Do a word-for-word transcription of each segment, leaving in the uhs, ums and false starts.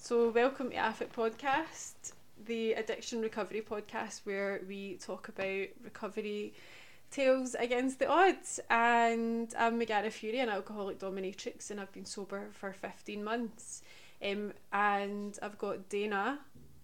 So welcome to A F I C Podcast, the addiction recovery podcast where we talk about recovery tales against the odds. And I'm Megara Fury, an alcoholic dominatrix, and I've been sober for fifteen months. Um, and I've got Dana.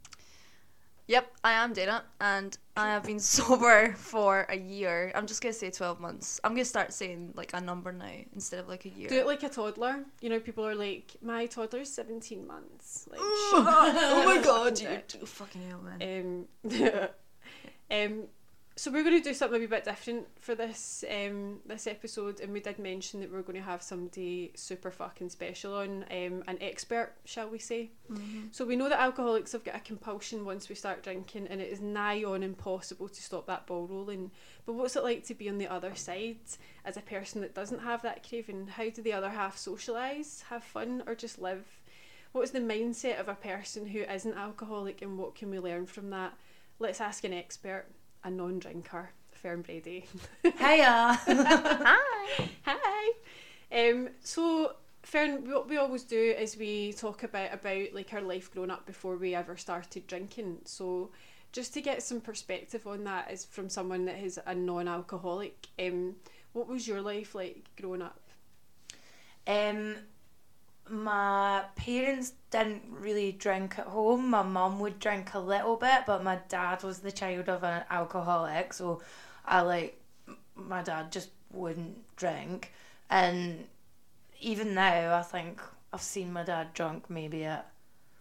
Yep, I am Dana, and I have been sober for a year. I'm just going to say twelve months. I'm going to start saying like a number now instead of like a year. Do it like a toddler. You know, people are like, my toddler's seventeen months. Like, oh my god, you do fucking hell, man. Um, um, so we're going to do something a wee bit different for this um this episode, and we did mention that we're going to have somebody super fucking special on, um, an expert, shall we say. Mm-hmm. So we know that alcoholics have got a compulsion once we start drinking, and it is nigh on impossible to stop that ball rolling. But what's it like to be on the other side as a person that doesn't have that craving? How do the other half socialise, have fun, or just live? What is the mindset of a person who isn't alcoholic, and what can we learn from that? Let's ask an expert, a non-drinker, Fern Brady. Hiya. Hi. Hi. Um, so, Fern, what we always do is we talk about, about like our life growing up before we ever started drinking. So, just to get some perspective on that is from someone that is a non-alcoholic. Um, what was your life like growing up? Um, my parents didn't really drink at home. My mum would drink a little bit, but my dad was the child of an alcoholic, so I like my dad just wouldn't drink. And even now, I think I've seen my dad drunk maybe at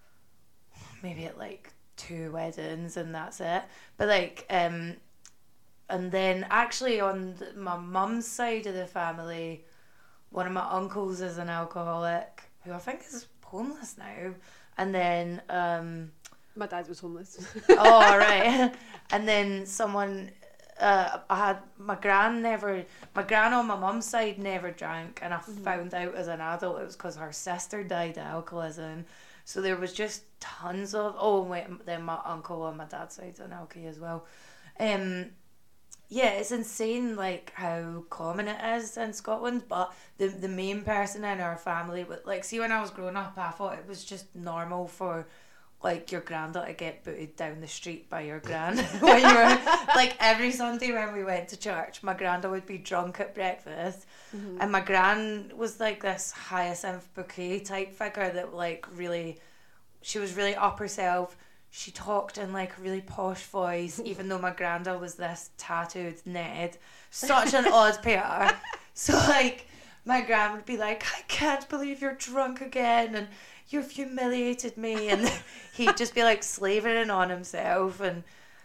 maybe at like two weddings, and that's it. But like, um, and then actually on the, my mum's side of the family, one of my uncles is an alcoholic, who I think is homeless now. And then um My dad was homeless. oh right. And then someone uh I had my gran never my gran on my mum's side never drank, and I mm-hmm. found out as an adult it was because her sister died of alcoholism. So there was just tons of oh wait then my uncle on my dad's side's an alky as well. Um Yeah, it's insane like how common it is in Scotland, but the the main person in our family, like see when I was growing up, I thought it was just normal for like your granddad to get booted down the street by your gran. When you were like every Sunday when we went to church, my granddad would be drunk at breakfast, mm-hmm. and my gran was like this Hyacinth Bouquet type figure that like really, she was really up herself. She talked in like a really posh voice, even though my granddad was this tattooed Ned. Such an odd pair. So like my gran would be like, I can't believe you're drunk again and you've humiliated me, and he'd just be like slavering on himself, and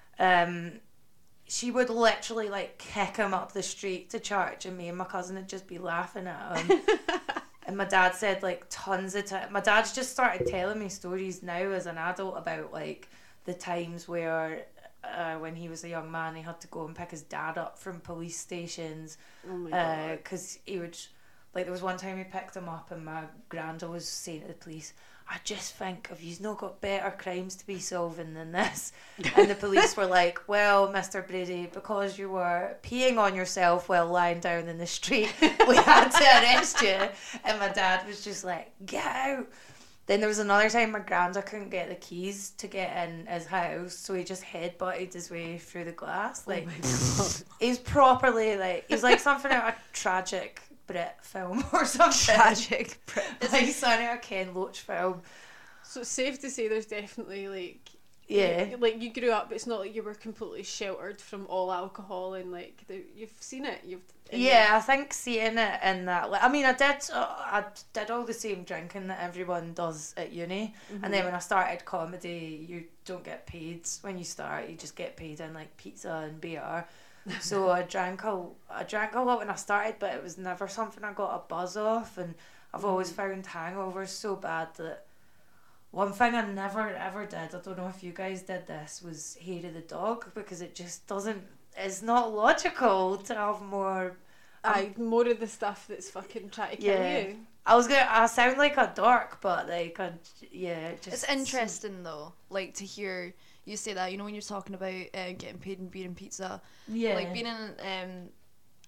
um she would literally like kick him up the street to church, and me and my cousin would just be laughing at him. And my dad said like tons of time. My dad's just started telling me stories now as an adult about like the times where uh, when he was a young man he had to go and pick his dad up from police stations. Oh my god. Because he would, like there was one time he picked him up and my granda was saying to the police, I just think if you've not got better crimes to be solving than this. And the police were like, well, Mister Brady, because you were peeing on yourself while lying down in the street, we had to arrest you. And my dad was just like, get out. Then there was another time my granda couldn't get the keys to get in his house, so he just headbutted his way through the glass. Like, oh he's properly like, he's like something out of a tragic Brit film or something. Tragic Brit. It's like something out of a Ken Loach film. So it's safe to say there's definitely like, yeah, you, like you grew up, it's not like you were completely sheltered from all alcohol, and like the, you've seen it. You've yeah, I think seeing it in that. Like, I mean, I did. Uh, I did all the same drinking that everyone does at uni, mm-hmm. and then when I started comedy, you don't get paid when you start. You just get paid in like pizza and beer. So I drank a, I drank a lot when I started, but it was never something I got a buzz off, and I've mm-hmm. always found hangovers so bad that. One thing I never ever did, I don't know if you guys did this, was hair of the dog, because it just doesn't, it's not logical to have more... Aye, um, more of the stuff that's fucking trying to kill yeah. you. I was gonna, I sound like a dork, but like, I, yeah, it just... It's interesting though, like to hear you say that, you know, when you're talking about uh, getting paid in beer and pizza, yeah. like being in um,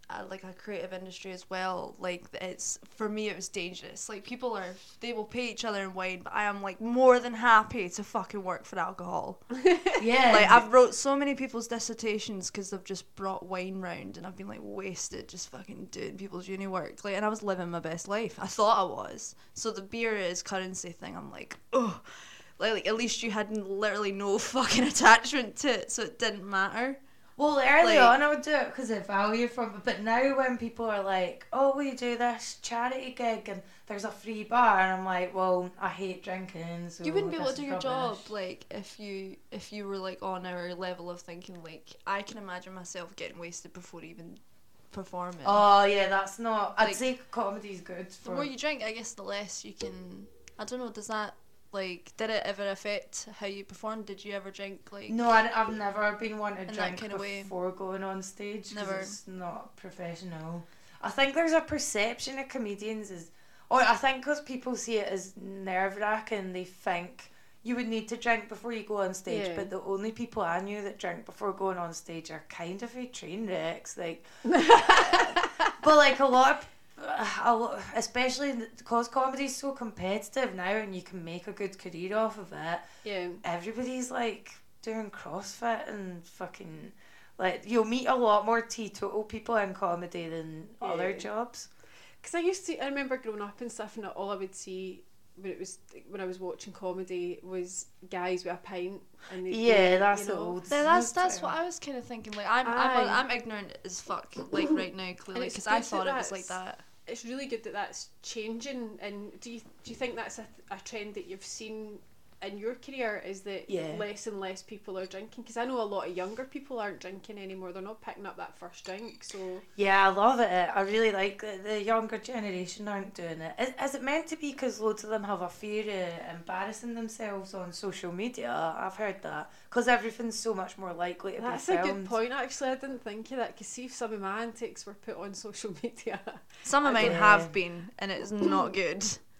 uh, like a creative industry as well, like it's for me it was dangerous. Like people are they will pay each other in wine, but I am like more than happy to fucking work for alcohol. Yeah. Like I've wrote so many people's dissertations because they've just brought wine round, and I've been like wasted just fucking doing people's uni work. Like, and I was living my best life. I thought I was. So the beer is currency thing. I'm like, oh, like, like at least you had literally no fucking attachment to it, so it didn't matter. Well, early Like- on I would do it because of value from it, but now when people are like, oh, we do this charity gig and there's a free bar, and I'm like, well, I hate drinking, so You wouldn't be able this to do is your job rubbish. like if you if you were like on our level of thinking. Like I can imagine myself getting wasted before even performing. Oh, yeah, that's not... I'd Like, say comedy's good the for... more you drink, I guess the less you can. I don't know. Does that like did it ever affect how you performed? Did you ever drink like? No, I, I've never been one to In that drink kind of way. before going on stage. 'Cause Never. It's not professional. I think there's a perception of comedians is, or I think because people see it as nerve wracking, they think you would need to drink before you go on stage. Yeah. But the only people I knew that drink before going on stage are kind of a train wrecks. Like, but like a lot of. A lot, especially because comedy's so competitive now, and you can make a good career off of it. Yeah. Everybody's like doing CrossFit and fucking like you'll meet a lot more teetotal people in comedy than other Yeah. jobs. Because I used to, I remember growing up and stuff, and all I would see when it was when I was watching comedy was guys with a pint. And they'd Yeah, be, that's you the know, old. Yeah, that's that's term. what I was kind of thinking. Like I'm I'm Aye. I'm ignorant as fuck. Like right now, clearly, it's because I good that thought it was like that's- that. It's really good that that's changing. And do you do you think that's a, a trend that you've seen in your career? Is that Yeah. less and less people are drinking? Because I know a lot of younger people aren't drinking anymore. They're not picking up that first drink. So Yeah, I love it. I really like that the younger generation aren't doing it. Is, is it meant to be because loads of them have a fear of embarrassing themselves on social media? I've heard that. Because everything's so much more likely to that's be a filmed. good point. Actually, I didn't think of that. Because see if some of my antics were put on social media. Some of mine Yeah. have been, and it's not good.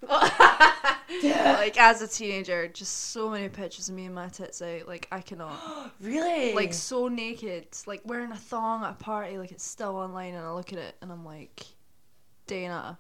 Like as a teenager, just so many pictures of me and my tits out. Like I cannot. Really? Like so naked, like wearing a thong at a party. Like it's still online, and I look at it and I'm like, Dana,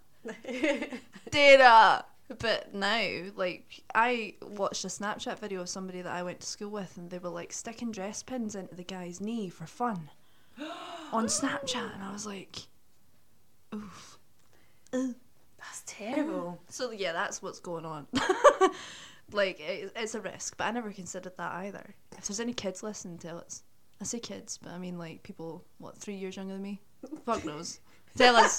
Dana. But now, like, I watched a Snapchat video of somebody that I went to school with, and they were like sticking dress pins into the guy's knee for fun on Snapchat, and I was like, oof. Ugh. That's terrible. So yeah, that's what's going on. Like it, it's a risk, but I never considered that either. If there's any kids listening, tell us. I say kids, but I mean like people what three years younger than me. Fuck knows. Tell us.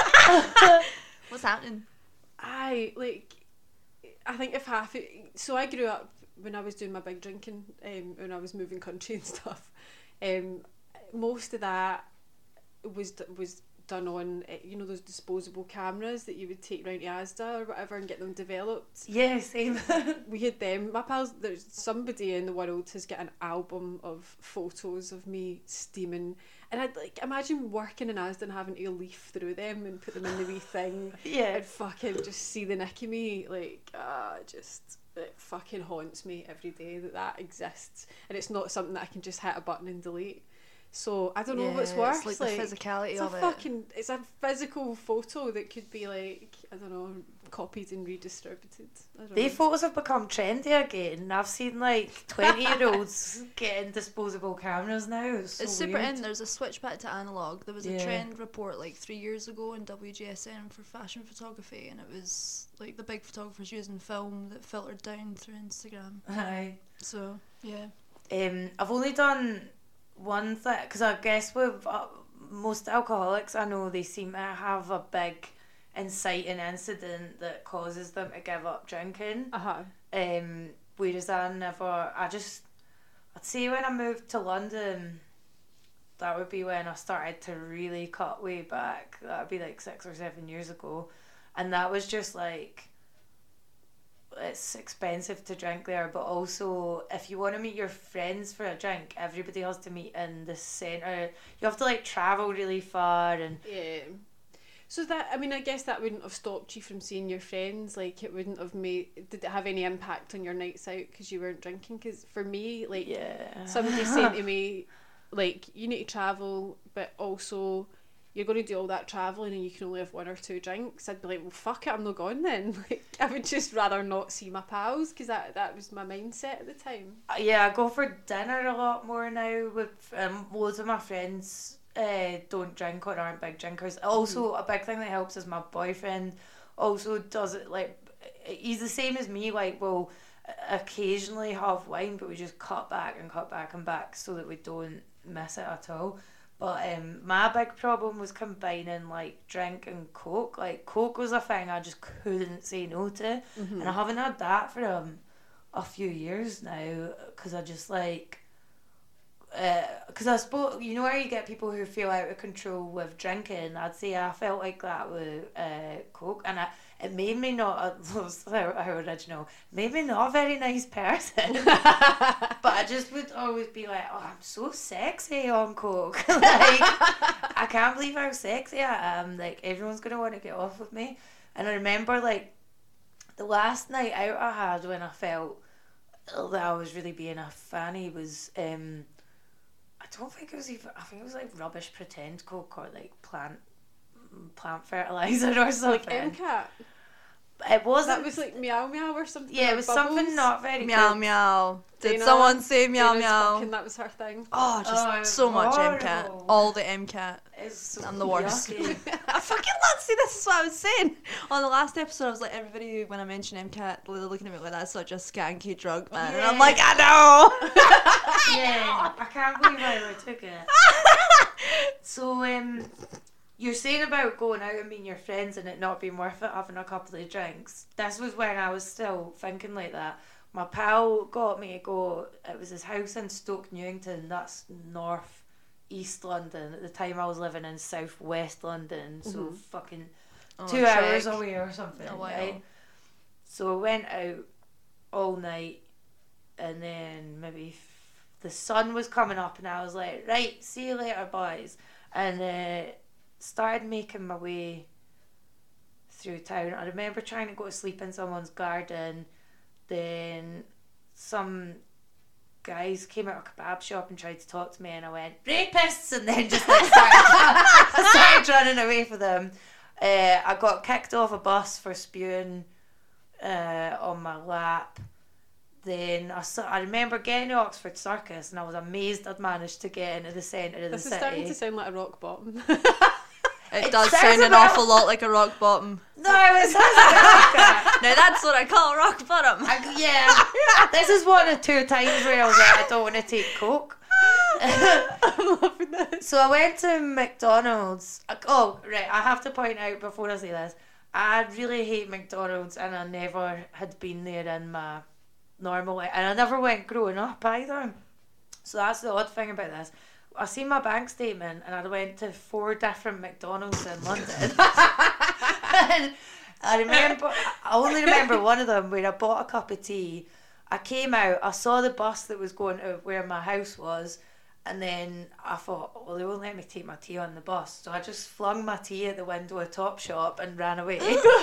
What's happening? I like. I think if half it, so I grew up when I was doing my big drinking, um, when I was moving country and stuff. Um, most of that was d- was done on uh, you know those disposable cameras that you would take round to Asda or whatever and get them developed. Yeah, same. We had them. My pals, there's somebody in the world has got an album of photos of me steaming, and I'd like imagine working in Asda and having to leaf through them and put them in the wee thing. Yeah. And fucking just see the nick of me, like, ah, just, it fucking haunts me every day that that exists. And it's not something that I can just hit a button and delete. So, I don't know what's Yeah, worse. it's like the physicality it's a of it. fucking, it's a physical photo that could be like, I don't know, copied and redistributed. I don't They know. photos have become trendy again. I've seen like twenty year olds getting disposable cameras now. It's, so It's super weird. in. There's a switch back to analog. There was a Yeah. trend report like three years ago in W G S N for fashion photography, and it was like the big photographers using film that filtered down through Instagram. Aye. So yeah. Um, I've only done one thing because I guess with uh, most alcoholics, I know they seem to have a big inciting incident that causes them to give up drinking. Uh-huh. Um, whereas I never, I just, I'd say when I moved to London, that would be when I started to really cut way back. That would be like six or seven years ago. And that was just like, it's expensive to drink there, but also if you want to meet your friends for a drink, everybody has to meet in the centre. You have to like travel really far and Yeah. So that, I mean, I guess that wouldn't have stopped you from seeing your friends. Like, it wouldn't have made, did it have any impact on your nights out because you weren't drinking? Because for me, like, yeah. somebody saying to me, like, you need to travel, but also you're going to do all that travelling and you can only have one or two drinks, I'd be like, well, fuck it, I'm not going then. Like, I would just rather not see my pals, because that, that was my mindset at the time. Uh, yeah, I go for dinner a lot more now with um, loads of my friends uh, don't drink or aren't big drinkers. Also, mm. a big thing that helps is my boyfriend also does it, like, he's the same as me, like, we'll occasionally have wine, but we just cut back and cut back and back so that we don't miss it at all. But um, my big problem was combining like drink and coke. Like coke was a thing I just couldn't say no to, mm-hmm. and I haven't had that for um, a few years now because I just like because uh, I suppose you know where you get people who feel out of control with drinking. I'd say I felt like that with uh, coke, and I, it made me not a, how original. Made me not a very nice person. But I just would always be like, oh, I'm so sexy on coke. Like I can't believe how sexy I am. Like everyone's gonna want to get off with me. And I remember like the last night out I had when I felt that I was really being a fanny was. Um, I don't think it was even. I think it was like rubbish pretend coke or like plant plant fertilizer or something. Like M CAT. It wasn't. That was like meow meow or something. Yeah, it was bubbles. something not very meow good. Meow. Did Dana, someone say meow Dana's meow? Fucking, that was her thing. Oh, just Oh, so much horrible. M CAT. All the M CAT. It's so I'm the worst. yucky. I fucking love. See, this is what I was saying on the last episode. I was like, everybody when I mention M CAT, they're looking at me like that's such a skanky drug, man. Yeah. And I'm like, I know. Yeah, I can't believe I ever took it. So, um, you're saying about going out and meeting your friends and it not being worth it having a couple of drinks. This was when I was still thinking like that. My pal got me to go. It was his house in Stoke Newington. That's north east London. At the time, I was living in south west London, so Mm-hmm. fucking Oh, two check. hours away or something. Oh, wow. Right? So I went out all night, and then maybe f- the sun was coming up, and I was like, right, see you later, boys. And uh, started making my way through town. I remember trying to go to sleep in someone's garden. Then some guys came out of a kebab shop and tried to talk to me, and I went, rapists! And then just like started, started running away from them. Uh, I got kicked off a bus for spewing uh, on my lap. Then I, saw, I remember getting to Oxford Circus, and I was amazed I'd managed to get into the centre of This the is starting city. to sound like a rock bottom. It, It does sounds sound an about- awful lot like a rock bottom. No, it sounds like that. Now that's what I call a rock bottom. I, yeah, this is one of two times where I was like, I don't want to take coke. I'm loving this. So I went to McDonald's. Oh, right, I have to point out before I say this, I really hate McDonald's, and I never had been there in my normal life, and I never went growing up either. So that's the odd thing about this. I seen my bank statement, and I went to four different McDonald's in London. And I remember, I only remember one of them where I bought a cup of tea. I came out, I saw the bus that was going to where my house was, and then I thought, well, they won't let me take my tea on the bus. So I just flung my tea at the window of Topshop and ran away.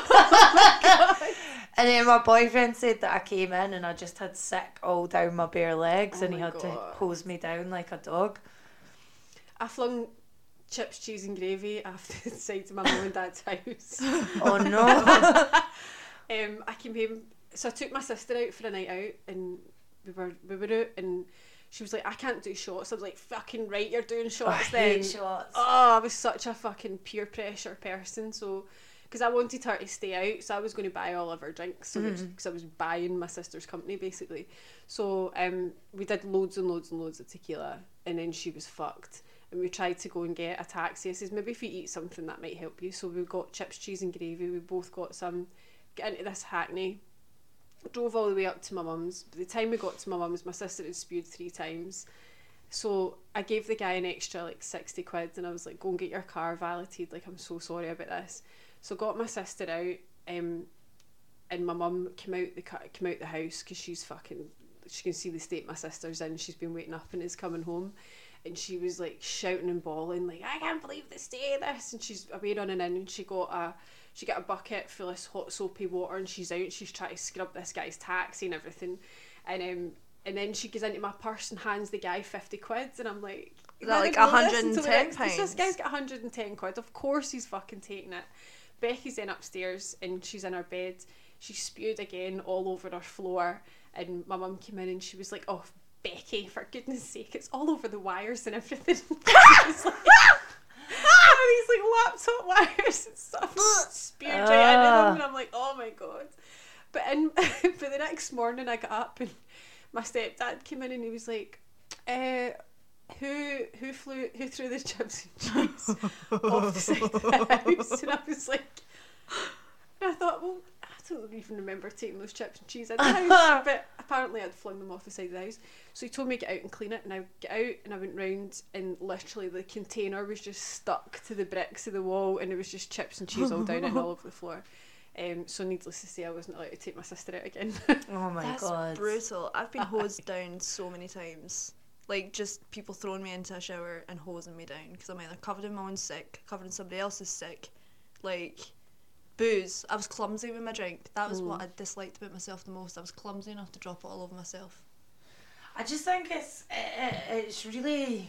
And then my boyfriend said that I came in and I just had sick all down my bare legs, Oh and he my had to God. hose me down like a dog. I flung chips, cheese and gravy after the side of my mum and dad's house. Oh no. um, I came home, so I took my sister out for a night out, and we were we were out, and she was like, I can't do shots. I was like, fucking right, you're doing I shots then. hate shots. Oh, I was such a fucking peer pressure person, so because I wanted her to stay out, so I was going to buy all of her drinks, so because Mm-hmm. I was buying my sister's company basically. So um, we did loads and loads and loads of tequila, and then she was fucked. And we tried to go and get a taxi. I says, maybe if you eat something that might help you. So we got chips, cheese and gravy. We both got some. Get into this hackney. Drove all the way up to my mum's. By the time we got to my mum's, my sister had spewed three times. So I gave the guy an extra like sixty quid, and I was like, go and get your car valeted. Like, I'm so sorry about this. So got my sister out, um, and my mum came out the car, came out the house because she's fucking. She can see the state my sister's in. She's been waiting up and is coming home. And she was like shouting and bawling, like, I can't believe the state of this. And she's away running in, and she got a she got a bucket full of hot soapy water, and she's out. She's trying to scrub this guy's taxi and everything. And um and then she goes into my purse and hands the guy fifty quid, and I'm like, Is that like Managed to one listen hundred to the ten next- pounds? This guy's got one hundred ten quid. Of course he's fucking taking it. Becky's then upstairs and she's in her bed. She spewed again all over her floor, and my mum came in and she was like, "Oh, Becky, for goodness sake, it's all over the wires and everything." It's like, all these like laptop wires and stuff spewed right into them, and I'm like, "Oh my god!" But in, but the next morning I got up and my stepdad came in and he was like, uh, "Who who flew who threw the chips and cheese off the side of the house?" And I was like, and I thought, well, I don't even remember taking those chips and cheese out of the house, but apparently I'd flung them off the side of the house. So he told me to get out and clean it, and I get out and I went round, and literally the container was just stuck to the bricks of the wall, and there was just chips and cheese all down it and all over the floor. Um, so needless to say, I wasn't allowed to take my sister out again. Oh my That's god. brutal. I've been hosed down so many times. Like, just people throwing me into a shower and hosing me down because I'm either covered in my own sick, covered in somebody else's sick. Like, booze. I was clumsy with my drink. That was mm. what I disliked about myself the most. I was clumsy enough to drop it all over myself. I just think it's it, it's really.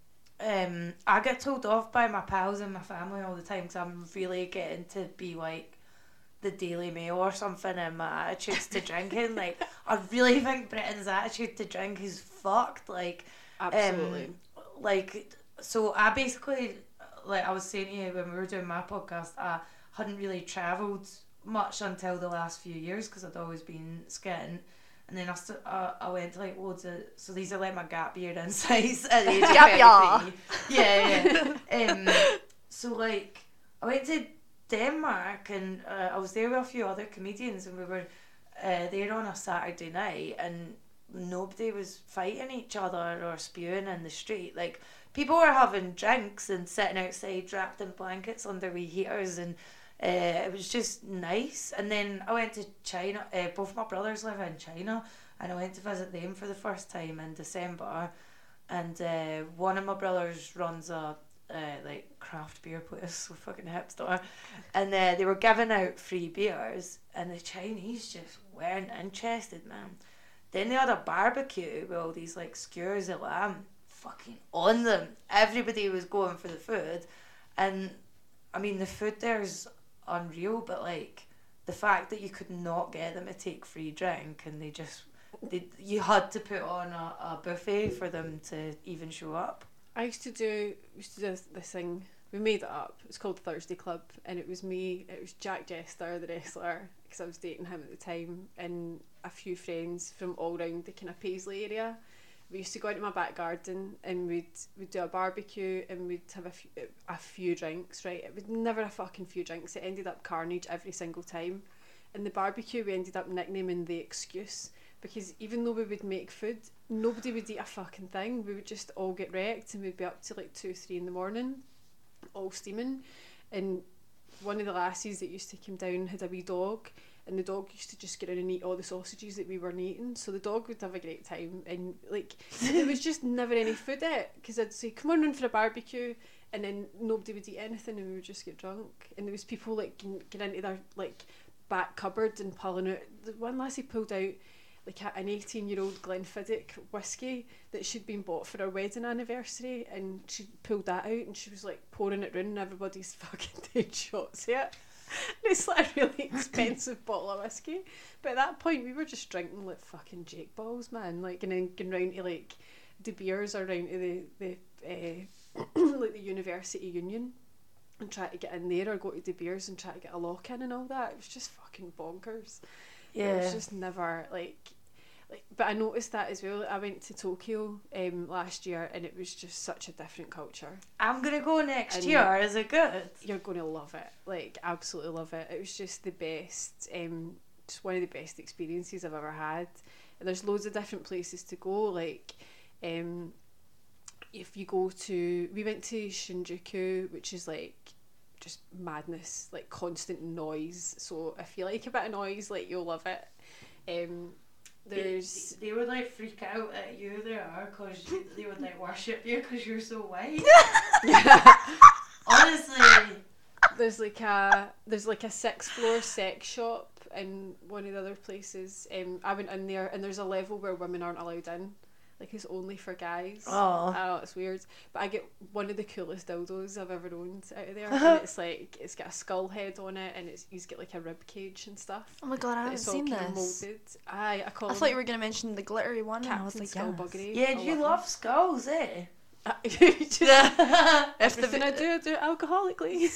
Um, I get told off by my pals and my family all the time because I'm really getting to be like the Daily Mail or something in my attitudes to drinking. Like, I really think Britain's attitude to drink is fucked. Like, absolutely. Um, like, so I basically, like I was saying to you when we were doing my podcast, I hadn't really travelled much until the last few years because I'd always been skating. And then I, st- uh, I went to like loads of, so these are like my gap year insights at the age of Gap year. Yeah, yeah. um, so like, I went to Denmark and uh, I was there with a few other comedians and we were uh, there on a Saturday night and nobody was fighting each other or spewing in the street. Like, people were having drinks and sitting outside wrapped in blankets under wee heaters, and uh, it was just nice. And then I went to China. Uh, both my brothers live in China, and I went to visit them for the first time in December. And uh, one of my brothers runs a uh, like craft beer place, so fucking hipster. And uh, they were giving out free beers, and the Chinese just weren't interested, man. Then they had a barbecue with all these like skewers of lamb fucking on them. Everybody was going for the food, and I mean the food there's unreal, but like the fact that you could not get them to take free drink and they just they, you had to put on a, a buffet for them to even show up. I used to do used to do this, this thing. We made it up. It was called Thursday Club, and it was me. It was Jack Jester, the wrestler, because I was dating him at the time, and a few friends from all round the kind of Paisley area. We used to go into my back garden and we'd we'd do a barbecue and we'd have a few, a few drinks. Right, it was never a fucking few drinks. It ended up carnage every single time. And the barbecue we ended up nicknaming the excuse, because even though we would make food, nobody would eat a fucking thing. We would just all get wrecked and we'd be up to like two, three in the morning, all steaming. And one of the lassies that used to come down had a wee dog, and the dog used to just get in and eat all the sausages that we weren't eating. So the dog would have a great time, and like there was just never any food in it, because I'd say, "Come on round for a barbecue," and then nobody would eat anything, and we would just get drunk. And there was people like getting into their like back cupboard and pulling out. The one lassie pulled out like a, an eighteen year old Glenfiddich whiskey that she'd been bought for her wedding anniversary, and she pulled that out and she was like pouring it round, and everybody's fucking doing shots here. And it's like a really expensive bottle of whiskey, but at that point we were just drinking like fucking Jake balls, man. Like, and then going round to like De Beers or round to the the uh, like the University Union and try to get in there, or go to De Beers and try to get a lock in and all that. It was just fucking bonkers. Yeah, it was just never like. Like, but I noticed that as well. I went to Tokyo um, last year, and it was just such a different culture. I'm gonna go next and year. Is it good? You're gonna love it. Like, absolutely love it. It was just the best. Um, just one of the best experiences I've ever had. And there's loads of different places to go. Like, um, if you go to, we went to Shinjuku, which is like just madness, like constant noise. So if you like a bit of noise, like you'll love it. Um. There's they, they would like freak out at you there because they would like worship you because you're so white. Honestly, there's like a there's like a sixth floor sex shop in one of the other places. Um, I went in there and there's a level where women aren't allowed in. like it's only for guys. Oh. I know, it's weird. But I get one of the coolest dildos I've ever owned out of there. And it's like, it's got a skull head on it, and it's he's got like a rib cage and stuff. Oh my god, I But haven't it's all seen kind of this. molded. Aye, I call I them thought you were going to mention the glittery one, and I was Captain like, yes. Skullbuggery. Yeah, I you love love skulls, eh? Just If the everything I do, I do it alcoholically.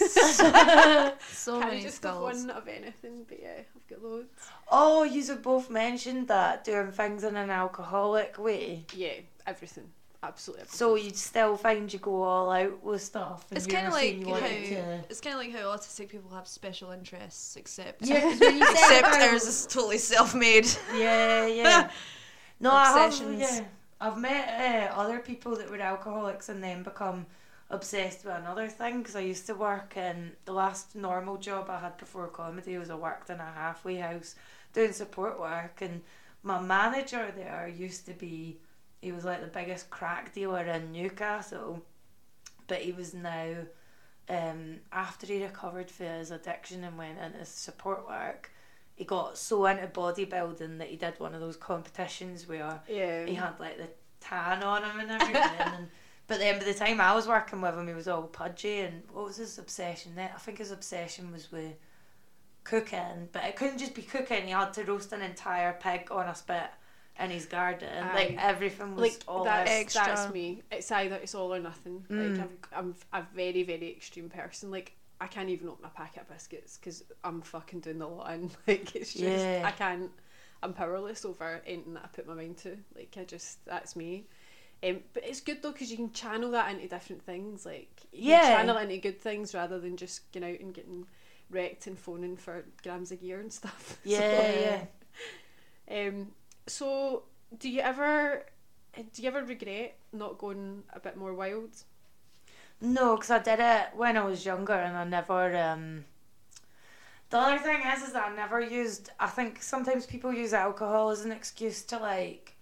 so Can I many just have skulls. one of anything? But yeah, I've got loads. Oh, you have both mentioned that, doing things in an alcoholic way. Yeah, everything. Absolutely everything. So you'd still find you go all out with stuff. and It's you're kind of saying like you how wanted to- it's kind of like how autistic people have special interests, except Yeah, 'cause when you said except about- ours is totally self-made. Yeah, yeah. No, I have, Obsessions. yeah. I've met uh, other people that were alcoholics and then become obsessed with another thing, because I used to work in the last normal job I had before comedy was I worked in a halfway house doing support work, and my manager there used to be, he was like the biggest crack dealer in Newcastle, but he was now, um, after he recovered from his addiction and went into support work, he got so into bodybuilding that he did one of those competitions where yeah. he had like the tan on him and everything. and, but then by the time I was working with him, he was all pudgy. And what was his obsession then? I think his obsession was with cooking, but it couldn't just be cooking. He had to roast an entire pig on a spit in his garden. Aye. Like everything was Like all that's, out. extra. that's me. It's either it's all or nothing. Mm. Like I'm, I'm a very very extreme person. Like I can't even open a packet of biscuits because I'm fucking doing the lot in. Like it's just Yeah. I can't. I'm powerless over anything that I put my mind to. Like I just that's me. Um, but it's good though because you can channel that into different things. Like you Yeah. can channel it into good things rather than just going out and getting wrecked and phoning for grams of gear and stuff. Yeah, yeah. Um. So do you ever do you ever regret not going a bit more wild? No, because I did it when I was younger and I never... Um, the other thing is, is that I never used... I think sometimes people use alcohol as an excuse to, like,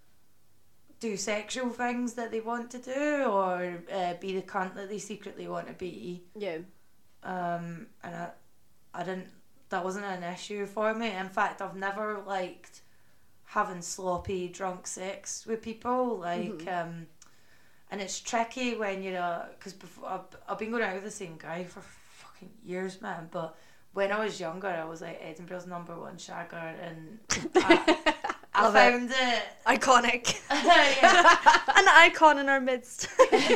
do sexual things that they want to do or uh, be the cunt that they secretly want to be. Yeah. Um, and I, I didn't... That wasn't an issue for me. In fact, I've never liked having sloppy, drunk sex with people. Like... Mhm. Um, And it's tricky when you're, because before I've, I've been going out with the same guy for fucking years, man. But when I was younger, I was like Edinburgh's number one shagger, and I, I Love it. found it. Iconic. yeah. An icon in our midst.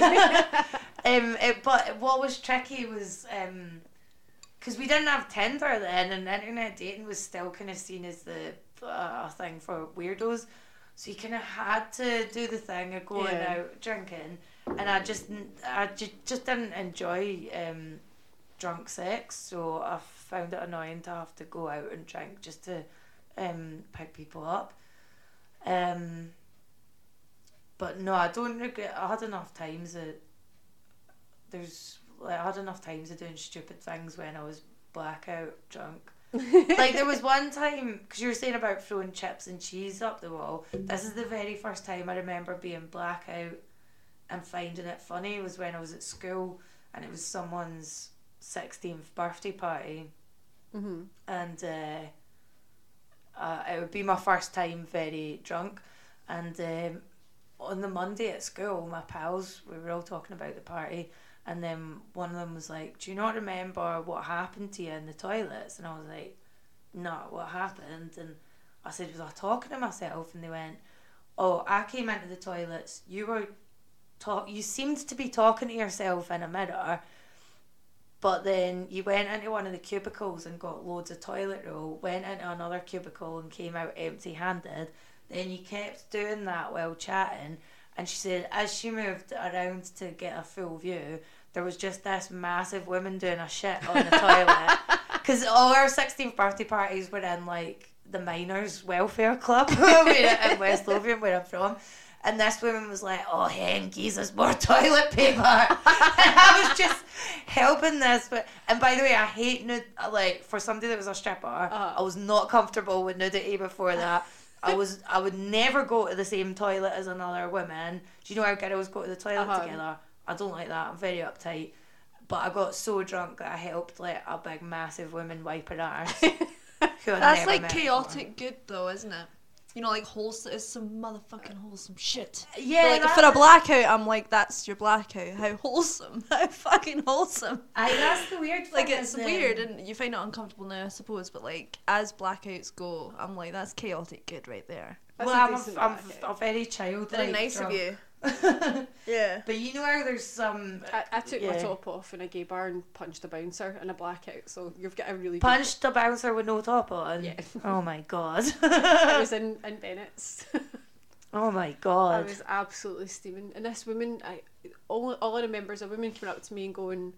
um, it, but what was tricky was, um, because we didn't have Tinder then, and internet dating was still kind of seen as the uh, thing for weirdos. So you kind of had to do the thing of going Yeah. out drinking, and I just I just, just didn't enjoy um, drunk sex, so I found it annoying to have to go out and drink just to um, pick people up. Um, but no, I don't regret. I had enough times that there's like I had enough times of doing stupid things when I was blackout drunk. Like there was one time, because you were saying about throwing chips and cheese up the wall, this is the very first time I remember being blackout and finding it funny was when I was at school and it was someone's sixteenth birthday party. Mm-hmm. And uh, uh, it would be my first time very drunk, and um, on the Monday at school my pals, we were all talking about the party. And then one of them was like, do you not remember what happened to you in the toilets? And I was like, no, what happened? And I said, was I talking to myself? And they went, oh, I came into the toilets. You were talk. You seemed to be talking to yourself in a mirror. But then you went into one of the cubicles and got loads of toilet roll, went into another cubicle and came out empty-handed. Then you kept doing that while chatting. And she said, as she moved around to get a full view, there was just this massive woman doing a shit on the toilet. Because all our sixteenth birthday parties were in, like, the Miners Welfare Club in West Lothian, where I'm from. And this woman was like, oh, hen, Jesus, more toilet paper. And I was just helping this. But, and by the way, I hate nud. Like, for somebody that was a stripper, Uh-huh. I was not comfortable with nudity before that. I was I would never go to the same toilet as another woman. Do you know how girls go to the toilet Uh-huh. together? I don't like that. I'm very uptight. But I got so drunk that I helped like a big massive woman wipe her arse. who I'd That's never like met chaotic good though, isn't it? You know, like wholesome, it's some motherfucking wholesome shit. Yeah, But, like that- for a blackout, I'm like, that's your blackout. How wholesome? How fucking wholesome? I, that's the weird thing. Like it's is, um, weird, and you find it uncomfortable now, I suppose. But like as blackouts go, I'm like, that's chaotic good right there. That's well, a I'm decent a, I'm blackout. a very childlike. Very nice drunk. of you. Yeah. But you know how there's some I, I took my yeah. top off in a gay bar and punched a bouncer in a blackout, so you've got a really punched a bouncer with no top on. Yeah. Oh my god. good... I was in, in Bennett's. Oh my I god. was absolutely steaming. And this woman, I all, all I remember is a woman coming up to me and going,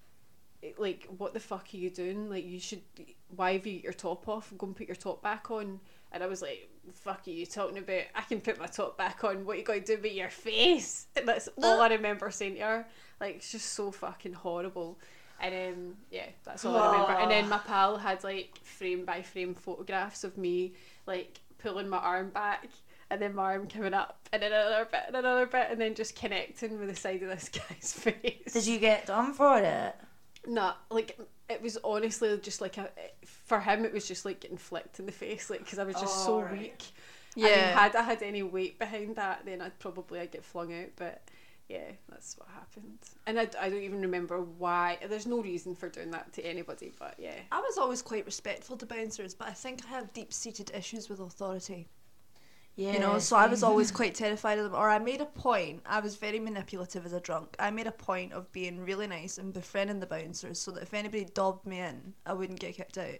like, what the fuck are you doing? Like, you should, why have you got your top off? Go and put your top back on. And I was like, fuck are you talking about? I can put my top back on. What you got to do with your face? And that's all I remember saying to her. Like, it's just so fucking horrible. And um, yeah, that's all I remember. And then my pal had like frame by frame photographs of me like pulling my arm back, and then my arm coming up, and then another bit, and another bit, and then just connecting with the side of this guy's face. Did you get done for it? Nah, like it was honestly just like a. For him, it was just like getting flicked in the face, like because I was just Oh, so right. weak. Yeah. I mean, had I had any weight behind that, then I'd probably I'd get flung out. But yeah, that's what happened. And I, I don't even remember why. There's no reason for doing that to anybody. But yeah. I was always quite respectful to bouncers, but I think I have deep-seated issues with authority. Yeah. You know, so I was always quite terrified of them. Or I made a point, I was very manipulative as a drunk. I made a point of being really nice and befriending the bouncers so that if anybody dobbed me in, I wouldn't get kicked out.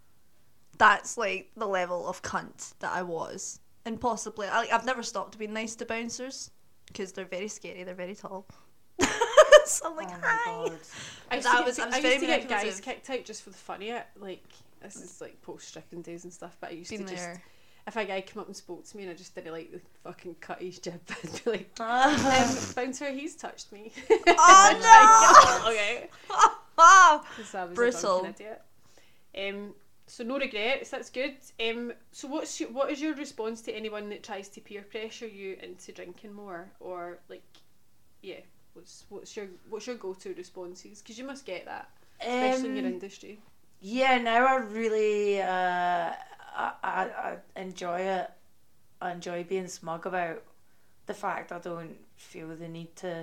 That's like the level of cunt that I was. And possibly, I, I've never stopped being nice to bouncers because they're very scary, they're very tall. So I'm like, Oh my hi. God. I used That to, was- get, I was I very used to get guys manipulative. kicked out just for the fun of it. Like, this is like post-stricken days and stuff, but I used Been to just, there. if a guy came up and spoke to me and I just didn't like the fucking cut his jib, I'd be like, Ah. um, bouncer, he's touched me. Oh no! Okay. Ah! Because I was Brutal. a drunken idiot. Um, so no regrets, that's good. Um, so what's your, what is your response to anyone that tries to peer pressure you into drinking more? Or like, yeah, what's what's your what's your go-to responses? Because you must get that, especially in your Um, industry. Yeah, now I really uh, I, I, I enjoy it. I enjoy being smug about the fact I don't feel the need to.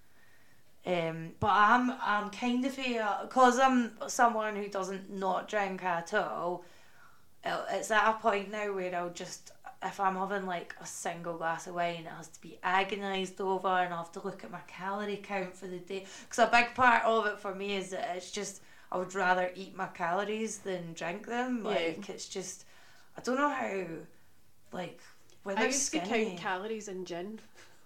Um, but I'm I'm kind of a because I'm someone who doesn't not drink at all. it- It's at a point now where I'll just if I'm having like a single glass of wine, it has to be agonised over, and I have to look at my calorie count for the day. Because a big part of it for me is that it's just I would rather eat my calories than drink them. Yeah. Like it's just I don't know how like when I they're used to skinny. count calories in gin.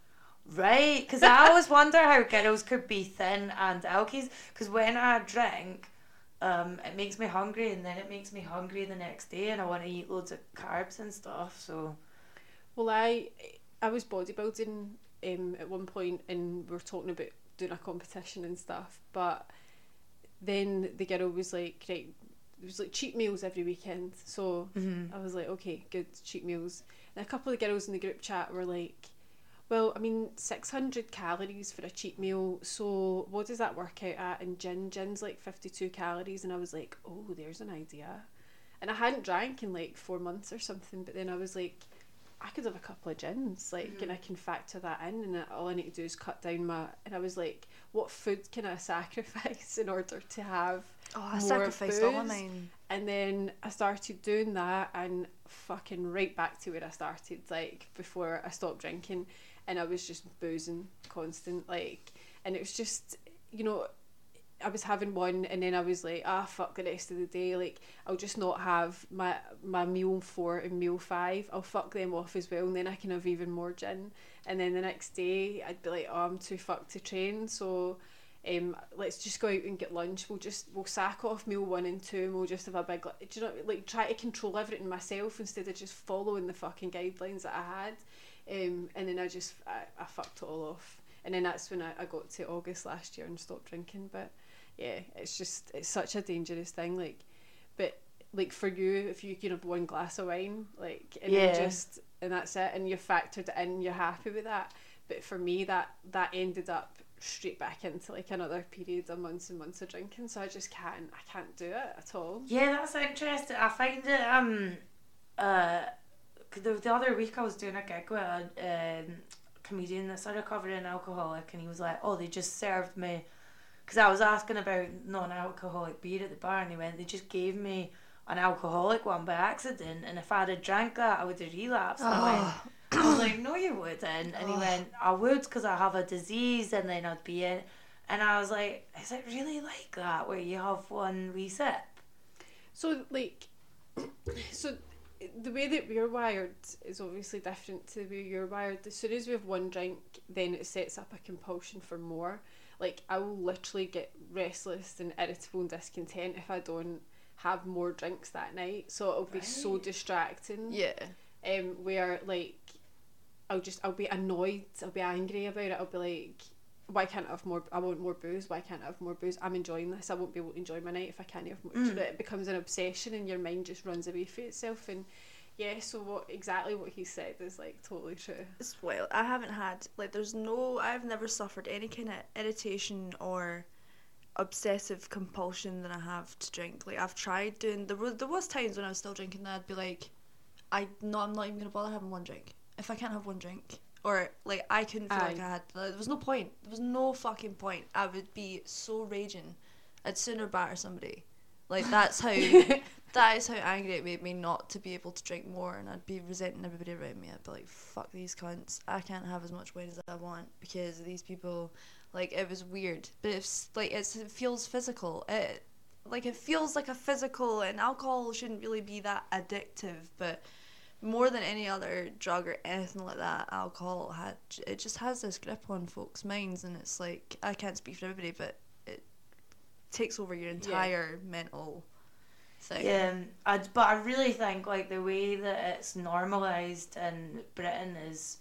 Right, because I always wonder how girls could be thin and alkies. Because when I drink, um, it makes me hungry, and then it makes me hungry the next day, and I want to eat loads of carbs and stuff. So, Well, I I was bodybuilding um, at one point, and we were talking about doing a competition and stuff. But then the girl was like, right, it was like cheat meals every weekend. So mm-hmm. I was like, okay, good, cheat meals. And a couple of the girls in the group chat were like, well, I mean, six hundred calories for a cheat meal, so what does that work out at in gin? Gin's like fifty-two calories, and I was like, oh, there's an idea. And I hadn't drank in like four months or something, but then I was like, I could have a couple of gins, like, Mm-hmm. and I can factor that in, and all I need to do is cut down my, and I was like, what food can I sacrifice in order to have Oh, I more sacrificed all of booze? mine. And then I started doing that, and fucking right back to where I started, like, before I stopped drinking. And I was just boozing constant, like, and it was just, you know, I was having one, and then I was like, ah, fuck the rest of the day, like, I'll just not have my my meal four and meal five, I'll fuck them off as well, and then I can have even more gin. And then the next day I'd be like, oh, I'm too fucked to train, so um, let's just go out and get lunch, we'll just, we'll sack off meal one and two, and we'll just have a big, do you know, like, try to control everything myself instead of just following the fucking guidelines that I had. Um, and then I just I, I fucked it all off, and then that's when I, I got to August last year and stopped drinking. But yeah, it's just it's such a dangerous thing, like, but like for you, if you can have one glass of wine, like, and Yeah. then just and that's it, and you're factored it in, you're happy with that. But for me, that that ended up straight back into like another period of months and months of drinking, so I just can't I can't do it at all. Yeah, that's interesting. I find it um uh the, the other week I was doing a gig with a um, comedian that's a recovering alcoholic, and he was like, oh, they just served me, because I was asking about non-alcoholic beer at the bar, and he went, they just gave me an alcoholic one by accident, and if I'd have drank that I would have relapsed. And I went, I was like, no you wouldn't. And he went, I would, because I have a disease and then I'd be in. And I was like, is it really like that, where you have one wee sip? So, like, so the way that we're wired is obviously different to the way you're wired. As soon as we have one drink, then it sets up a compulsion for more. Like, I will literally get restless and irritable and discontent if I don't have more drinks that night. So it'll be right. so distracting. Yeah. Um, where, like, I'll just, I'll be annoyed, I'll be angry about it, I'll be like, why can't I have more, I want more booze, why can't I have more booze, I'm enjoying this, I won't be able to enjoy my night if I can't have more. Mm. It becomes an obsession and your mind just runs away from itself. And yeah, so what exactly what he said is like totally true. It's, well, I haven't had, like, there's no, I've never suffered any kind of irritation or obsessive compulsion that I have to drink. Like, I've tried doing, there was, there was times when I was still drinking that I'd be like, I no, I'm not even going to bother having one drink. If I can't have one drink, or like I couldn't feel Aye. like I had, there was no point. There was no fucking point. I would be so raging. I'd sooner batter somebody. Like that's how that is how angry it made me not to be able to drink more, and I'd be resenting everybody around me. I'd be like, fuck these cunts. I can't have as much wine as I want because of these people. Like, it was weird, but it's like it's, it feels physical. It like it feels like a physical, and alcohol shouldn't really be that addictive, but more than any other drug or anything like that, alcohol had it just has this grip on folks' minds, and it's like, I can't speak for everybody, but it takes over your entire yeah. mental thing. Yeah, I, but I really think like the way that it's normalised in Britain is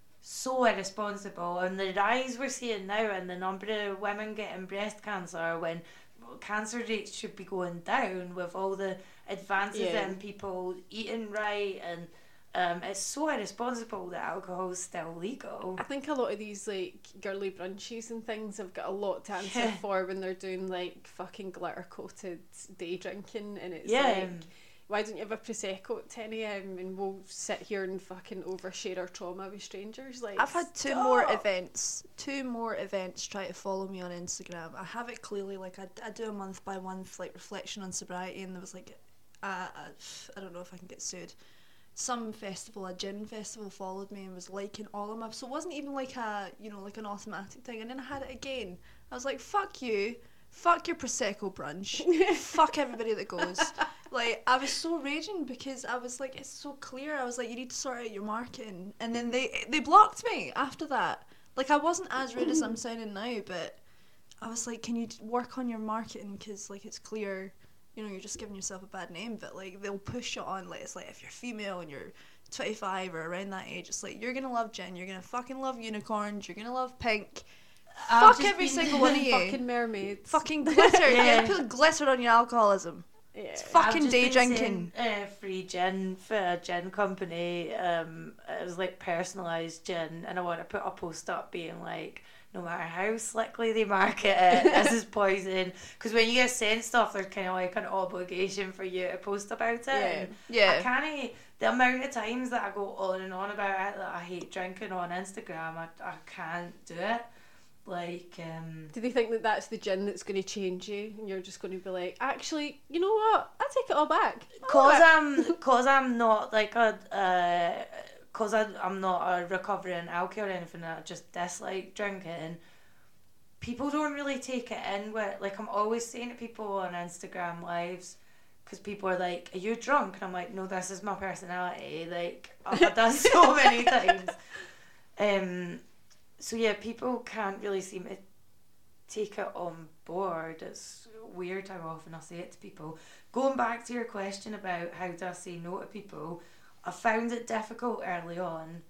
so irresponsible, and the rise we're seeing now and the number of women getting breast cancer when cancer rates should be going down with all the advances yeah. in people eating right, and um, it's so irresponsible that alcohol's still legal. I think a lot of these like girly brunches and things have got a lot to answer yeah. for when they're doing like fucking glitter coated day drinking, and it's yeah. like, why don't you have a Prosecco at ten a.m. and we'll sit here and fucking overshare our trauma with strangers? Like, I've had two stop. more events, two more events try to follow me on Instagram. I have it clearly, like I, I do a month by month like reflection on sobriety, and there was like, uh, I don't know if I can get sued. Some festival, a gin festival, followed me and was liking all of my, so it wasn't even like a, you know, like an automatic thing. And then I had it again. I was like, fuck you. Fuck your Prosecco brunch. Fuck everybody that goes. Like, I was so raging because I was like, it's so clear. I was like, you need to sort out your marketing. And then they they blocked me after that. Like, I wasn't as rude as I'm sounding now, but I was like, can you work on your marketing? Because, like, it's clear, you know, you're just giving yourself a bad name. But, like, they'll push it on. Like, it's like, if you're female and you're twenty-five or around that age, it's like, you're going to love gin. You're going to fucking love unicorns. You're going to love pink. I've Fuck every single one of you. Fucking mermaids. Fucking glitter. yeah. yeah, put glitter on your alcoholism. Yeah. It's fucking day drinking. Uh, free gin for a gin company. Um, it was like personalised gin, and I want to put a post up being like, no matter how slickly they market it, this is poison. Because when you get sent stuff, there's kind of like an obligation for you to post about it. Yeah. Yeah. I can't. The amount of times that I go on and on about it that I hate drinking on Instagram, I I can't do it. Like, um... do they think that that's the gin that's going to change you, and you're just going to be like, actually, you know what? I take it all back. Cause I'm, cause I'm not like a, uh, cause I, I'm not a recovering alcohol or anything. I just dislike drinking. People don't really take it in with, like, I'm always saying to people on Instagram lives, because people are like, are you drunk? And I'm like, no, this is my personality. Like, I've had that so many times. Um. So yeah, people can't really seem to take it on board. It's weird how often I say it to people. Going back to your question about how do I say no to people, I found it difficult early on.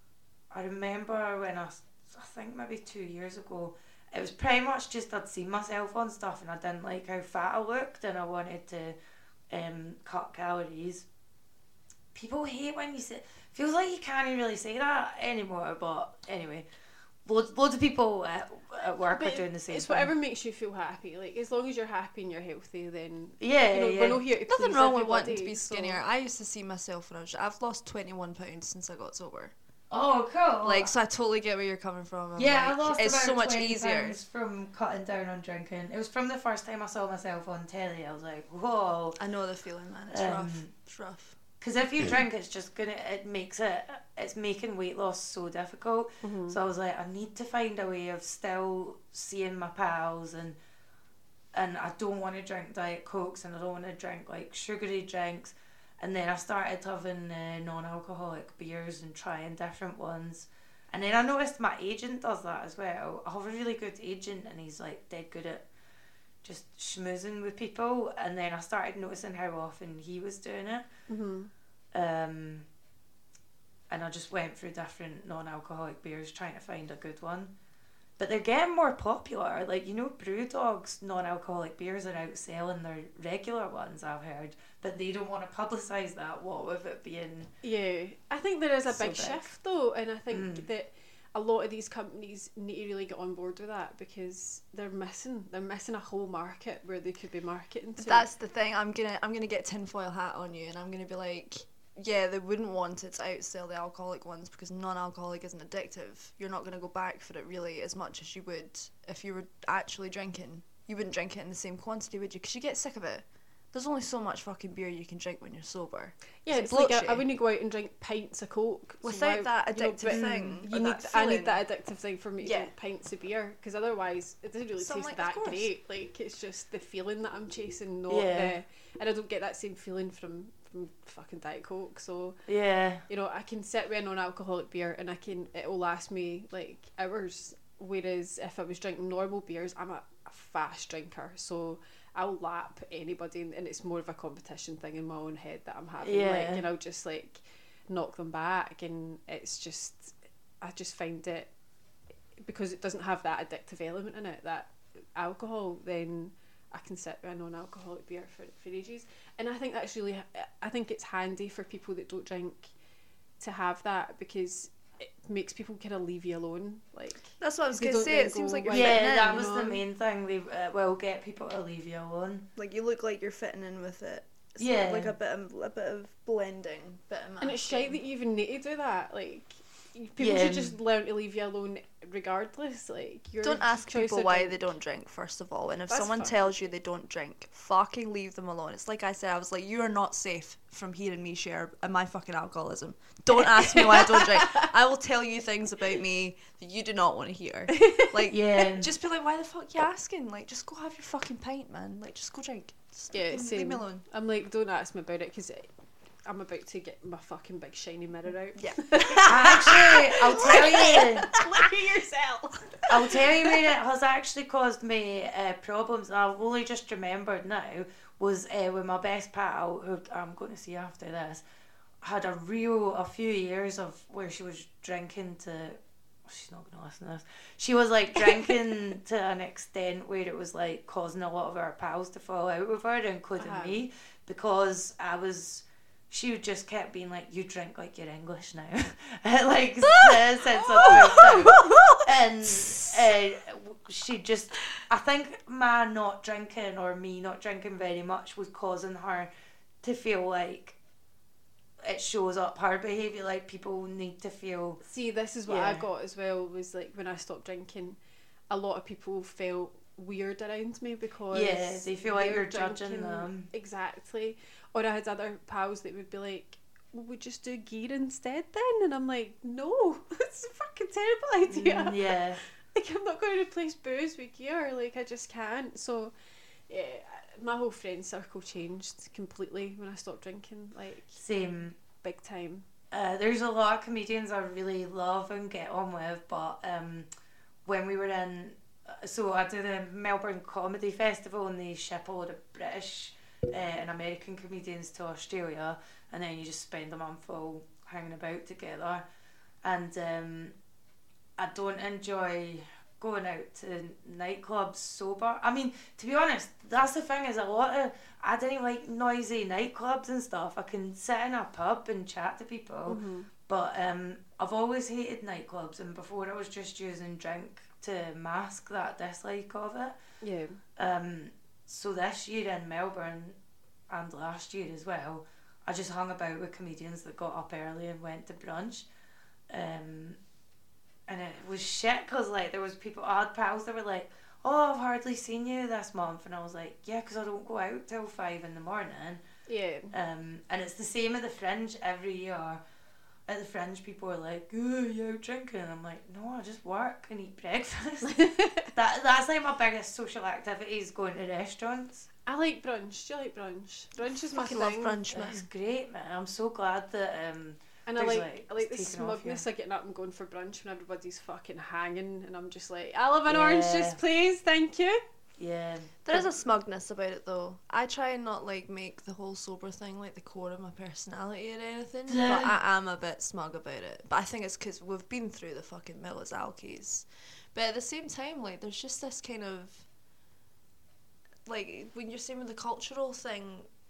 I remember when I, I think maybe two years ago, it was pretty much just I'd seen myself on stuff and I didn't like how fat I looked and I wanted to um, cut calories. People hate when you say, feels like you can't really say that anymore, but anyway. loads, loads of people at, at work But are doing the same it's thing. whatever makes you feel happy. Like, as long as you're happy and you're healthy, then Yeah, you know, yeah. we're not here to Nothing please wrong with everybody, wanting to be so- skinnier. I used to see myself when I was. I've lost twenty-one pounds since I got sober. Oh, cool. Like, so I totally get where you're coming from. I'm yeah, like, I lost it's about so much twenty easier. pounds from cutting down on drinking. It was from the first time I saw myself on telly. I was like, whoa. I know the feeling, man. It's Um, rough. It's rough. Because if you drink, it's just gonna. It makes it. It's making weight loss so difficult. Mhm. So I was like, I need to find a way of still seeing my pals, and and I don't want to drink Diet Cokes, and I don't want to drink like sugary drinks. And then I started having uh, non-alcoholic beers and trying different ones. And then I noticed my agent does that as well. I have a really good agent, and he's like dead good at just schmoozing with people. And then I started noticing how often he was doing it. Mhm. Um, and I just went through different non-alcoholic beers trying to find a good one. But they're getting more popular. Like, you know, Brewdog's non-alcoholic beers are outselling their regular ones, I've heard. But they don't want to publicise that, what with it being... Yeah, I think there is a So big big. shift though, and I think Mm. that a lot of these companies need to really get on board with that, because they're missing they're missing a whole market where they could be marketing to. That's the thing. I'm gonna I'm gonna get tinfoil hat on you, and I'm gonna be like, yeah, they wouldn't want it to outsell the alcoholic ones because non-alcoholic isn't addictive. You're not gonna go back for it really as much as you would if you were actually drinking. You wouldn't drink it in the same quantity, would you? Because you get sick of it. There's only so much fucking beer you can drink when you're sober. yeah, it it's like bloats I, I you. wouldn't go out and drink pints of Coke so Without why- that you know, addictive but thing, You or need that I feeling. need that addictive thing for me to Yeah. drink pints of beer, because otherwise it doesn't really So I'm taste like, of that course. great. Like, it's just the feeling that I'm chasing, not Yeah. the, and I don't get that same feeling from from fucking Diet Coke. So Yeah. you know, I can sit with a non-alcoholic beer and I can it'll last me like hours. Whereas if I was drinking normal beers, I'm a, a fast drinker, so I'll lap anybody, and it's more of a competition thing in my own head that I'm having. Yeah. Like, and I'll just like knock them back, and it's just I just find it, because it doesn't have that addictive element in it, that alcohol, then I can sit with a non-alcoholic beer for, for ages. And I think that's really, I think it's handy for people that don't drink to have that, because it makes people kind of leave you alone. Like, That's what I was They gonna don't say. then It seems go, like you're "Why fitting Yeah, in. that you was the know? main thing. They uh, will get people to leave you alone. Like, you look like you're fitting in with it. It's Yeah. like a bit of a bit of blending, bit of and it's shite that you even need to do that. Like, people Yeah. should just learn to leave you alone regardless. Like, your Don't ask choice people of why drink. they don't drink, first of all. And if That's someone fine. tells you they don't drink, fucking leave them alone. It's like I said, I was like, you are not safe from hearing me share my fucking alcoholism. Don't ask me why I don't drink. I will tell you things about me that you do not want to hear. Like, Yeah. just be like, why the fuck you asking? Like, just go have your fucking pint, man. Like, just go drink. Just Yeah, leave same. me alone. I'm like, don't ask me about it, because I'm about to get my fucking big shiny mirror out. Yeah. Actually, I'll tell you. Look at yourself. I'll tell you where it has actually caused me uh, problems, and I've only just remembered now, was uh, with my best pal, who I'm going to see after this, had a real, a few years of where she was drinking to, she's not going to listen to this, she was like drinking to an extent where it was like causing a lot of our pals to fall out with her, including Uh-huh. me, because I was... She just kept being like, you drink like you're English now. Like, uh, since I moved out. And uh, she just, I think my not drinking, or me not drinking very much, was causing her to feel like it shows up her behaviour. Like, people need to feel... See, this is what I Yeah. got as well, was like when I stopped drinking, a lot of people felt weird around me because Yeah, they feel like they're you're judging drinking. them. Exactly. Or I had other pals that would be like, well, we just do gear instead then, and I'm like, no, it's a fucking terrible idea. Mm, yeah. Like, I'm not going to replace booze with gear. Like, I just can't. So yeah, my whole friend circle changed completely when I stopped drinking, like, Same. big time. Uh, there's a lot of comedians I really love and get on with, but um, when we were in... So I do the Melbourne Comedy Festival, and they ship all the British uh, and American comedians to Australia, and then you just spend a month all hanging about together. And um, I don't enjoy going out to nightclubs sober. I mean, to be honest, that's the thing, is a lot of... I didn't like noisy nightclubs and stuff. I can sit in a pub and chat to people, Mm-hmm. but um, I've always hated nightclubs, and before I was just using drink to mask that dislike of it. Yeah. Um, so this year in Melbourne, and last year as well, I just hung about with comedians that got up early and went to brunch. Um, and it was shit because like there was people, I had pals that were like, oh, I've hardly seen you this month. And I was like, yeah, because I don't go out till five in the morning. Yeah. Um, and it's the same at the Fringe every year. At the Fringe, people are like, oh, you out drinking? And I'm like, no, I just work and eat breakfast. that That's like my biggest social activity is going to restaurants. I like brunch. Do you like brunch? Brunch is my Fucking thing. love brunch, man. It's great, man. I'm so glad that um, And I there's, like, like, I like the it's taken off smugness here. of getting up and going for brunch when everybody's fucking hanging, and I'm just like, I'll have an orange Yeah. juice, please, thank you. Yeah. There is a smugness about it though. I try and not like make the whole sober thing like the core of my personality or anything, but I am a bit smug about it. But I think it's because we've been through the fucking Miller's Alkies. But at the same time, like there's just this kind of like when you're saying with the cultural thing,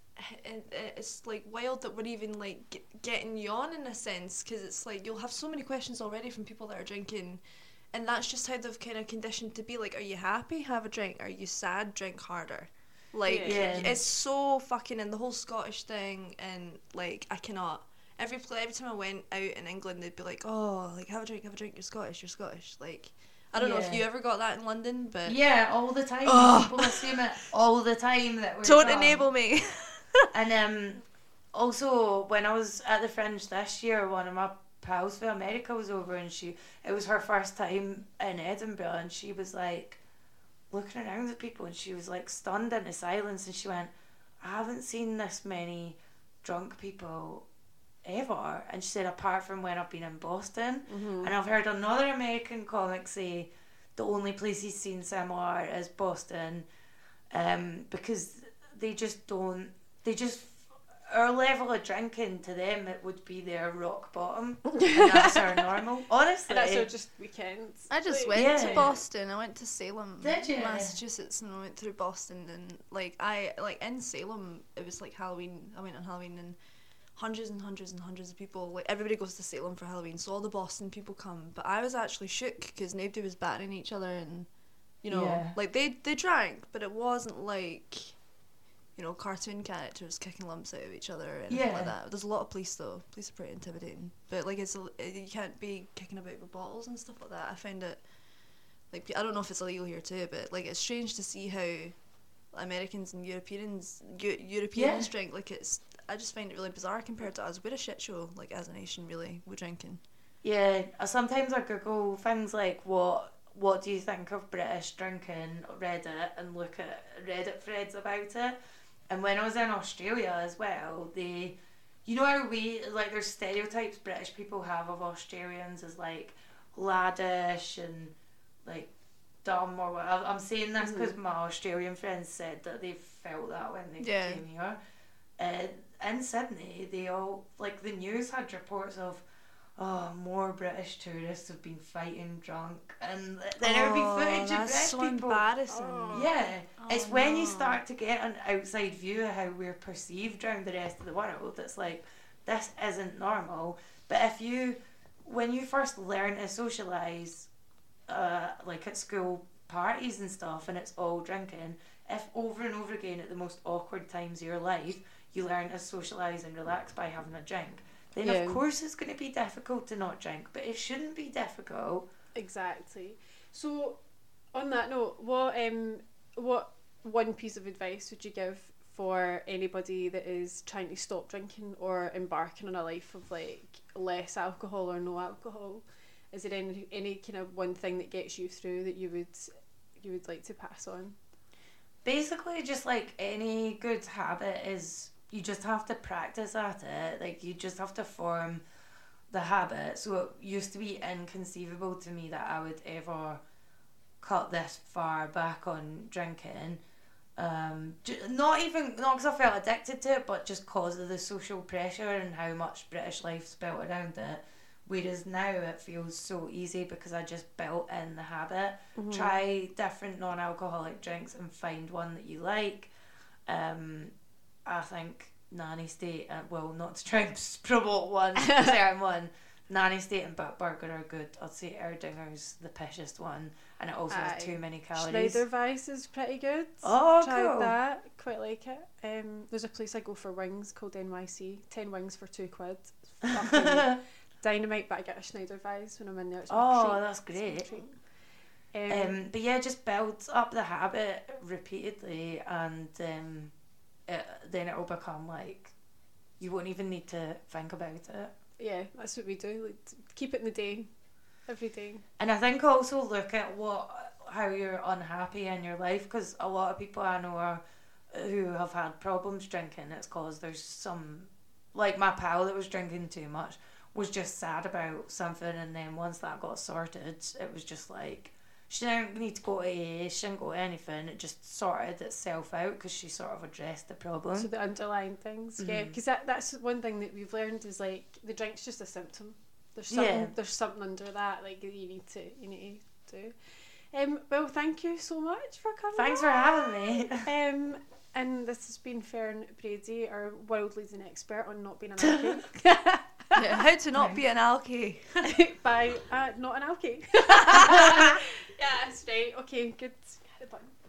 it, it's like wild that we're even like get, getting you on in a sense, because it's like you'll have so many questions already from people that are drinking. And that's just how they've kind of conditioned to be like, are you happy? Have a drink. Are you sad? Drink harder. Like, Yeah. it's so fucking, and the whole Scottish thing, and like, I cannot. Every pla every time I went out in England, they'd be like, oh, like, have a drink, have a drink, you're Scottish, you're Scottish. Like, I don't know if Yeah. you ever got that in London, but Yeah, all the time. Oh. People assume it all the time that we're don't drunk. enable me. And um, also, when I was at the Fringe this year, one of my pals from America was over, and she it was her first time in Edinburgh, and she was like looking around at people, and she was like stunned into silence, and she went, I haven't seen this many drunk people ever. And she said, apart from when I've been in Boston. Mm-hmm. And I've heard another American comic say the only place he's seen similar is Boston, um, because they just don't they just our level of drinking to them, it would be their rock bottom, and that's our normal. Honestly, And that's our just weekends. I just Like, went Yeah. to Boston. I went to Salem, Did you? Massachusetts, and I went through Boston. And like I like in Salem, it was like Halloween. I went on Halloween, and hundreds and hundreds and hundreds of people. Like everybody goes to Salem for Halloween, so all the Boston people come. But I was actually shook because nobody was battering each other, and you know, Yeah. like they they drank, but it wasn't like, you know, cartoon characters kicking lumps out of each other or anything Yeah. like that. There's a lot of police though. Police are pretty intimidating. But like it's a- you can't be kicking about with bottles and stuff like that. I find it like I don't know if it's illegal here too, but like it's strange to see how Americans and Europeans Eu- Europeans Yeah. drink. Like it's I just find it really bizarre compared to us. We're a shit show like as a nation really. We're drinking. Yeah, I- sometimes I Google things like what what do you think of British drinking, Reddit, and look at Reddit threads about it. And when I was in Australia as well, they, you know how we, like there's stereotypes British people have of Australians as like laddish and like dumb or whatever. I'm saying this because my Australian friends said that they felt that when they Yeah. came here. Uh, in Sydney, they all, like the news had reports of, oh, more British tourists have been fighting drunk, and then there would be footage of that's British so people. embarrassing. Oh. Yeah, Oh, it's when you no. start to get an outside view of how we're perceived around the rest of the world. It's like, this isn't normal. But if you, when you first learn to socialise, uh, like at school parties and stuff, and it's all drinking, if over and over again at the most awkward times of your life, you learn to socialise and relax by having a drink, then Yeah. of course it's going to be difficult to not drink, but it shouldn't be difficult. Exactly. So, on that note, what um, what one piece of advice would you give for anybody that is trying to stop drinking or embarking on a life of like less alcohol or no alcohol? Is there any any kind of one thing that gets you through that you would you would like to pass on? Basically, just like any good habit is, you just have to practice at it. Like, you just have to form the habit. So it used to be inconceivable to me that I would ever cut this far back on drinking. Um, j- not even, not because I felt addicted to it, but just because of the social pressure and how much British life's built around it. Whereas now it feels so easy because I just built in the habit. Mm-hmm. Try different non-alcoholic drinks and find one that you like. Um, I think Nanny State, uh, well, not to try and promote one certain one, Nanny State and Bitburger are good. I'd say Erdinger's the pishest one, and it also Aye. has too many calories. Schneider Weiss is pretty good. Oh, Tried cool. that. Quite like it. Um, there's a place I go for wings called N Y C. Ten wings for two quid. It's fucking dynamite, but I get a Schneider Weiss when I'm in there. It's my Oh, treat. that's It's my great. treat. Um, Um, but yeah, just build up the habit repeatedly, and um, it, then it will become like you won't even need to think about it. yeah, that's what we do. Like, t- keep it in the day, every day. And I think also look at what how you're unhappy in your life, because a lot of people I know are who have had problems drinking. It's cause there's some, like my pal that was drinking too much was just sad about something, and then once that got sorted, it was just like. She didn't need to go to A A, she didn't go to anything, it just sorted itself out because she sort of addressed the problem. So the underlying things, yeah, Mhm. because that that's one thing that we've learned is like the drink's just a symptom. There's something Yeah. there's something under that like that you need to you need to do. Um, well, thank you so much for coming. Thanks for having me. Um, and this has been Fern Brady, our world leading expert on not being an alkie. Yeah, how to not be an alkie. By uh, not an alkie. Yeah, that's right. Okay, good. Hit the button.